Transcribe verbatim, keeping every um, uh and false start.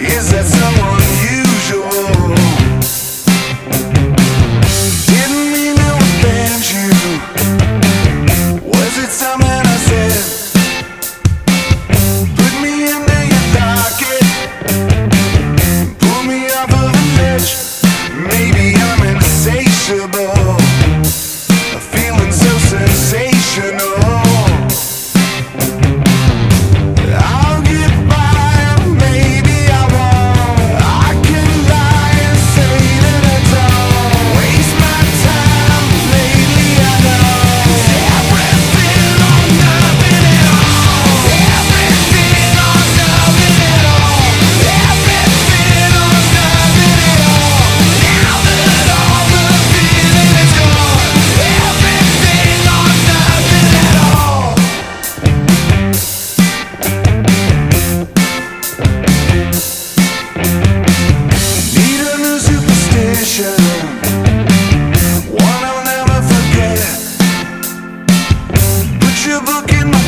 Is that so unusual? Didn't mean to offend you. Was it something I said? Put me into your docket, pull me off of the ledge. Maybe I'm insatiable, feeling so sensational. One I'll never forget. Put your book in my